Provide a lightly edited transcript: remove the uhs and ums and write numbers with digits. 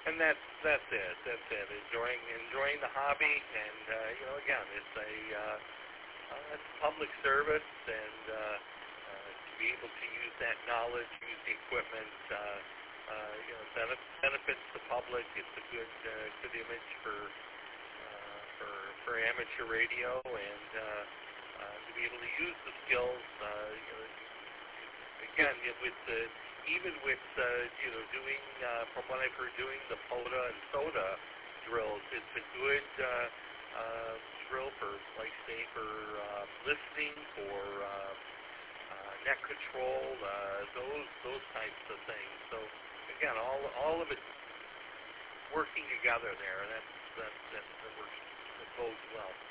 And that's it. That's it. Enjoying the hobby, and again, it's public service, and to be able to use that knowledge, use the equipment, benefits the public. It's a good image for amateur radio, and to be able to use the skills. Again, even with doing from what I've heard, doing the POTA and SOTA drills, it's a good drill for, like say, for listening, for net control, those types of things. So again, all of it working together there. That works. It bodes well.